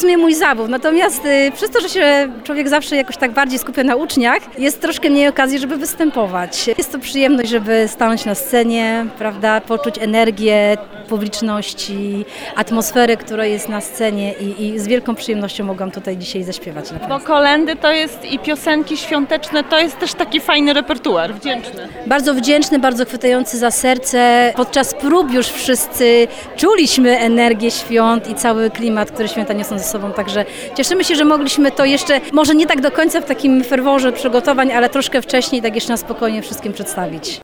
sumie mój zawód. Natomiast przez to, że się człowiek zawsze jakoś tak bardziej skupia na uczniach, jest troszkę mniej okazji, żeby występować. Jest to przyjemność, żeby stanąć na scenie, prawda, poczuć energię publiczności, atmosferę, która jest na scenie i z wielką przyjemnością mogłam tutaj dzisiaj zaśpiewać. Bo kolędy to jest i piosenki świąteczne, to jest też taki fajny repertuar, wdzięczny. Bardzo wdzięczny, bardzo chwytający za serce. Podczas prób już wszyscy czuliśmy energię świąt i cały klimat, który święta niosą ze sobą. Także cieszymy się, że mogliśmy to jeszcze, może nie tak do końca w takim ferworze przygotowań, ale troszkę wcześniej, tak jeszcze na spokojnie wszystkim przedstawić.